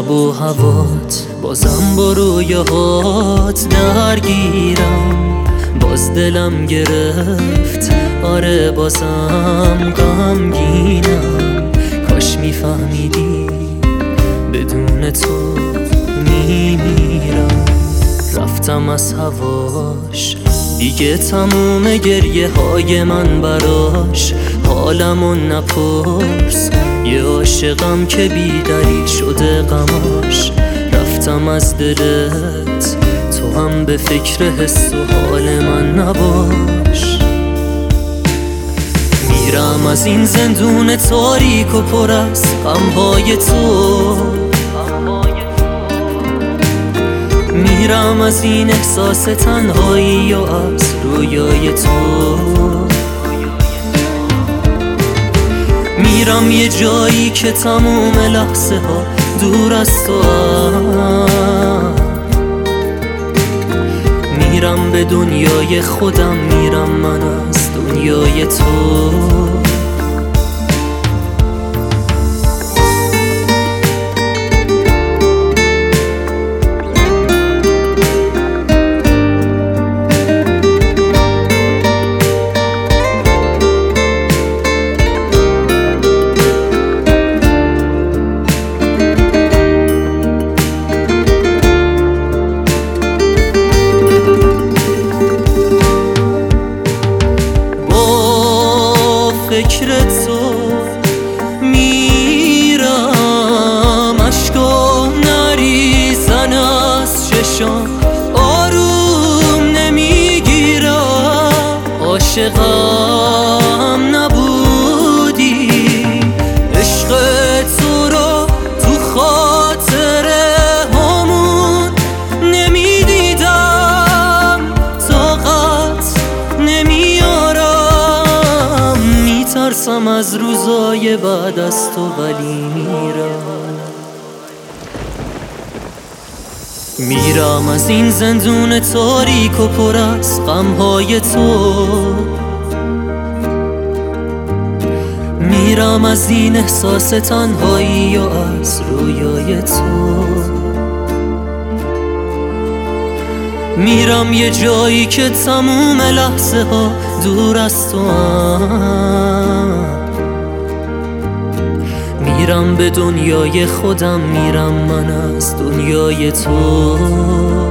شب و هوات بازم با رویاهات درگیرم، باز دلم گرفت، آره بازم غمگینم. کاش میفهمیدی بدون تو میمیرم. رفتم از هواش دیگه تموم گریه های من براش، حالمو نپرس، یه عاشقم که بی دلیل شده غماش. رفتم از دلت، تو هم به فکر حس و حال من نباش. میرم از این زندون تاریک و پر از غمهای تو، میرم از این احساس تنهایی و از رویای تو. میرم یه جایی که تموم لحظه ها دور از تو میرم به دنیای خودم، میرم من از دنیای تو. فکر تو میرم، اشکا نریزن از چشام، آروم نمیگیرم. عاشقم نبودی، عشق تو رو تو خاطره همون نمیدیدم، طاقت نمیارم. ترسم از روزای بعد از تو ولی میرم از این زندون تاریک و پر از غمهای تو. میرم از این احساس تنهایی و از رویای تو. میرم یه جایی که تموم لحظه ها دور از تو میرم به دنیای خودم، میرم من از دنیای تو.